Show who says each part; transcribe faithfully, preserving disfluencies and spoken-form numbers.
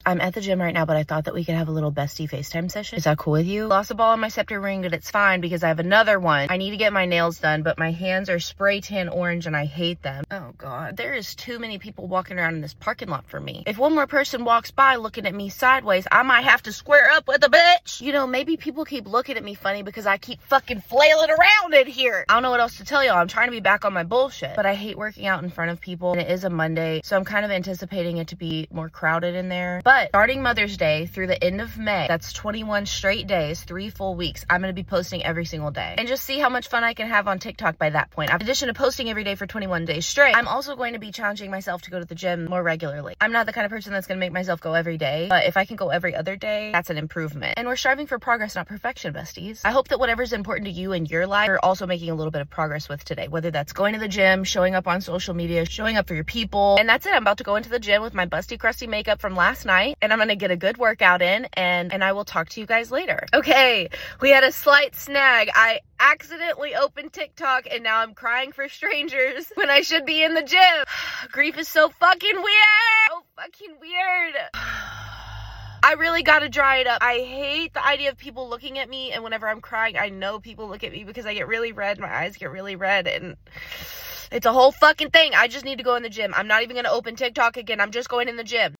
Speaker 1: I'm at the gym right now, but I thought that we could have a little bestie FaceTime session. Is that cool with you? Lost a ball on my scepter ring, but it's fine because I have another one. I need to get my nails done, but my hands are spray tan orange and I hate them. Oh God, there is too many people walking around in this parking lot for me. If one more person walks by looking at me sideways, I might have to square up with a bitch. You know, maybe people keep looking at me funny because I keep fucking flailing around in here. I don't know what else to tell y'all. I'm trying to be back on my bullshit, but I hate working out in front of people, and it is a Monday, so I'm kind of anticipating it to be more crowded in there. But starting Mother's Day through the end of May, that's twenty-one straight days, three full weeks, I'm going to be posting every single day and just see how much fun I can have on TikTok by that point. In addition to posting every day for twenty-one days straight, I'm also going to be challenging myself to go to the gym more regularly. I'm not the kind of person that's going to make myself go every day, but if I can go every other day, that's an improvement. And we're striving for progress, not perfection, besties. I hope that whatever's important to you in your life, you're also making a little bit of progress with today, whether that's going to the gym, showing up on social media, showing up for your people. And that's it. I'm about to go into the gym with my busty crusty makeup from last night, and I'm going to get a good workout in, and, and I will talk to you guys later. Okay, we had a slight snag. I accidentally opened TikTok and now I'm crying for strangers when I should be in the gym. Grief is so fucking weird. So fucking weird. I really gotta dry it up. I hate the idea of people looking at me, and whenever I'm crying, I know people look at me because I get really red. My eyes get really red, and it's a whole fucking thing. I just need to go in the gym. I'm not even gonna open TikTok again. I'm just going in the gym.